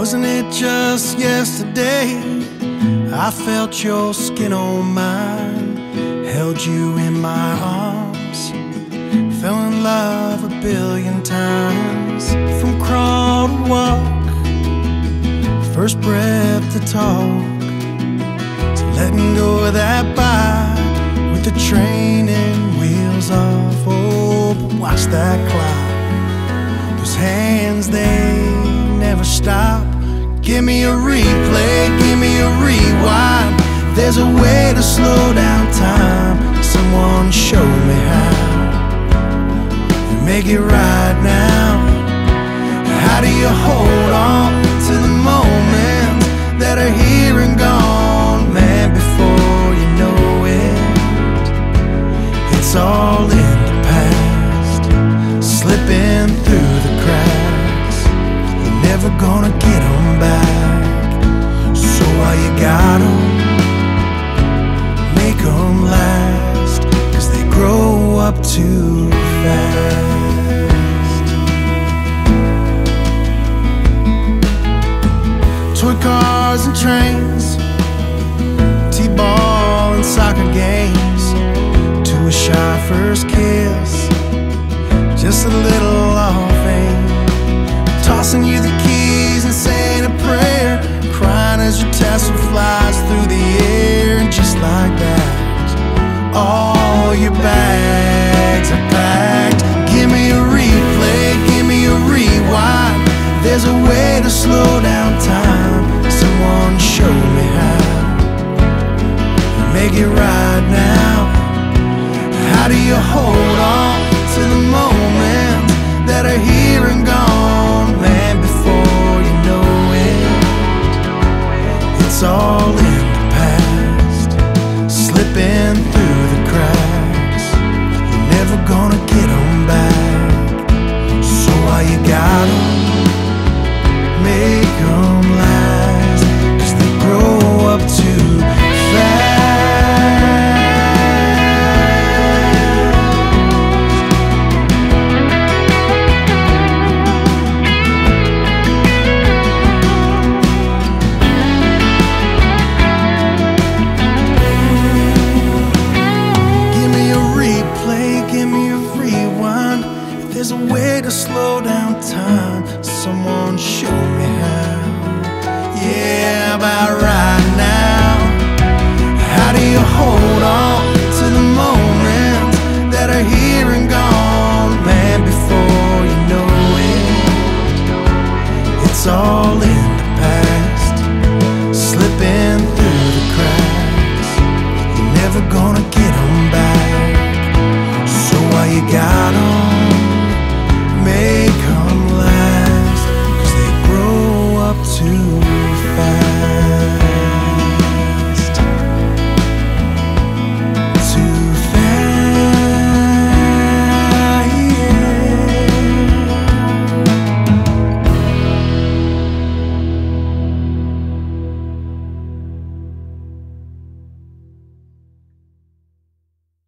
Wasn't it just yesterday I felt your skin on mine, held you in my arms, fell in love 1,000,000,000 times. From crawl to walk, first breath to talk, to letting go of that bike with the training wheels off. Oh, but watch that clock, those hands, they never stop. Give me a replay, give me a rewind. There's a way to slow down time. Someone show me how. Make it right now. How do you hold on to the moments that are here and gone, man, before you know it? It's all in the past, slipping through the cracks. You're never gonna get them back. So while you got them, make them last, 'cause they grow up too fast. Toy cars and trains, t-ball and soccer games, to a shy first kiss, just a little offing, tossing you the keys and saying a prayer, crying as your tassel flies through the air. And just like that, all your bags are packed. Give me a replay, give me a rewind. There's a way to slow down time. Someone show me how. Make it right now. How do you hold on to the moments that are here and gone, man, before you know it? It's all in the past, slipping through the cracks. You're never gonna get them back. So while you got them, make them last, 'cause they grow up too fast. Give me a replay, give me a rewind. If there's a way to slow down time, someone show me how. Yeah, about right now. How do you hold on to the moments that are here and gone, man, before you know it? It's all in the past, slipping through the cracks. You're never gonna get